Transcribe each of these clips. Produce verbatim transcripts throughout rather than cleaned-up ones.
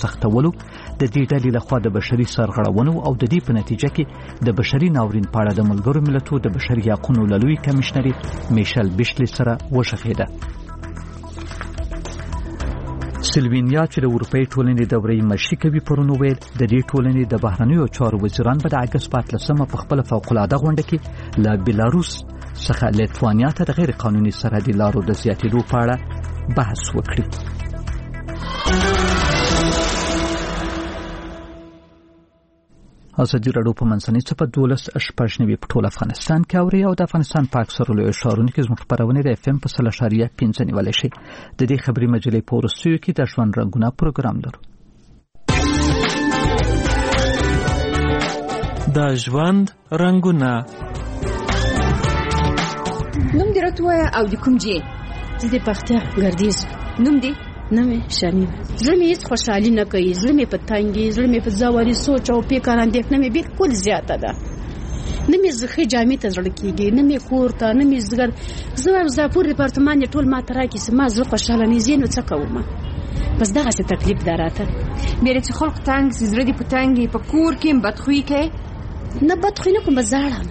سختولو د دې ډلې لخوا د بشري سرغړونو او د دې په نتیجه کې د بشري ناورین په اړه د ملګرو ملتو د بشري حقوقو لوی کمشنري میشل بیشلی سره وشخېده. سلوینیا چې د اروپאי ټولنې دورې مشري کوي پرون ویل د دې ټولنې د بهرنیو چارو وزیران په د اګست په اتلسمه په خپل فوق العاده غونډه کې له بیلاروس څخه لیتوانیا ته د غیر قانوني سرحدي لارو د زیاتېدو په اړه بحث وکړي. ازادي راډیو په منځنۍ صفحه دولس شپږ نوي په ټول افغانستان کې اوري او د افغانستان په اکثرو لویو ښارونو کې زموږ خپرونې د اف ام په سل اشاریه پنځه نیولی شي. د دې خبري مجلې په وروستیو کې د ژوند رنګونه پروګرام لرو. د ژوند رنګونه نوم دې راته ووایه او د کوم ځای؟ زه د پختیا ګردیز. نوم دې؟ نوم یې شمیم. زړه مې هېڅ خوشحالي نه کوي، زړه مې په تنګي، زړه مې په ځواري سوچ او فکر اندېښنه مې بالکل زیاته ده. نه مې ښې جامې ته زړه کېږي، نه مې کور ته، نه مې زګر. زه وایم زاپور ډیپارتمان یې ټول ما ته راکړي چې ما زړه خوشحاله نه ځي، نو څه کوم؟ بس دغسې تکلیف ده راته. بیا چې خلق تنګ سي، زړه دې په تنګي، په کور کې بدخویي کوې؟ نه بدخویي نه کوم، زاړم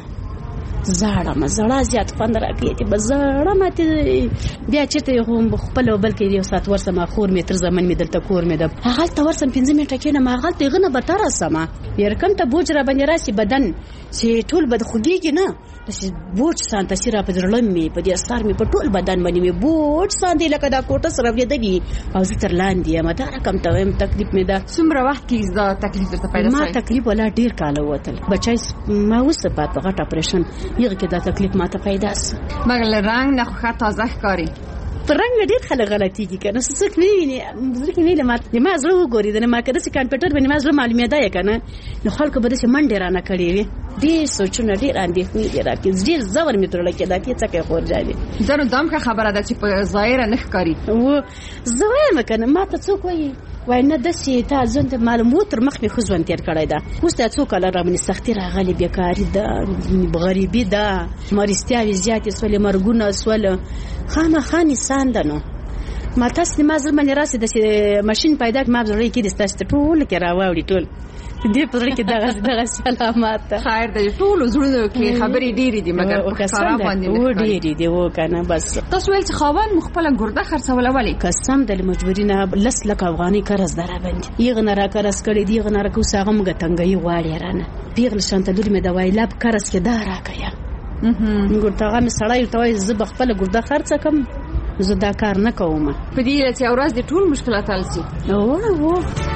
زاړم زړه زیات خوند راکوي چې به زړه ماتې بیا چېرته یې خپل او بلکې یو ساعت ورسم خور مې تر زمن مې دلته کور مې ده هغلته ورسم پنځه منټه کښېنم هغلته هغه نه به ته رسمه یرکم ته بوج را باندې راسي بدن چې ټول به خوږېږي نه داسې بوج سان تاثیر را په زړه مې په دې سر مې په ټول بدن باندې مې بوج سان دی لکه دا کوټه سره اورېدلي او زه تر لاندې یم دا رقم ته وایم تکلیف مې ده. څومره وخت کې دا تکلیف درته پیدا شوی؟ ما تکلیف ولا ډېر کاله ووتل بچی ما اوس بعد په غټ اپریشن هغه کې دا تکلیف ما ته پیدا سو مګر له رنګ نه خو ښه تازه ښکاري. په رنګ ډېر خلک غلطېږي که نه څوک نه ویني زړه کې ویلې ما د ما زړه وګوري د نه ما که داسې کمپیوټر باندې ما زړه معلومېده یې که نه نو خلکو به داسې منډې رانه کړې وي ډېر سوچونه ډېر اندېښنې دي راکړي ډېر زور مې ترړه کېده کې څه کوې خور جانې دا نو دا هم ښه خبره ده چې په ظاهره نه ښکاري. و زه وایم که نه ما ته څوک وایي وای نه داسې تا ژوند معلوم و تر مخ مې ښه ژوند تېر کړی ده اوس دا څو کاله را باندې سختي راغلې بېکاري ده غریبي ده مریستیاوې زیاتې سولې مرګونه سول خامخا نسان ده نو ما تاسې ما زړه باندې راسې داسې ماشین پیدا کړ ما په زړه کې داسې تاسې ته ټول کې راواوړي ټول دې په زړه کې دغه دغه سلامات ده. خیر د ټولو زړونو کې خبرې ډېرې دي مګر په ښکاره باندې و ډېرې دي و که نه بس. تاسو ویل چې خاوند مو خپله ګرده خرڅوله ولې؟ قسم د مجبوري نه لس لکه افغانۍ قرض ده راباندې هغه نه را قرض کړی دي هغه نه راکه اوس هغه موږ تنګوي غواړي رانه پېغله شانته لور مې د وایلا په قرض کې دا راکړه ګورته هغه مې سړی ورته وایي زه به خپله ګرده خرڅه کړم زه دا کار نه کوم په دې چې ورځ دې ټول مشکلات حل شي. او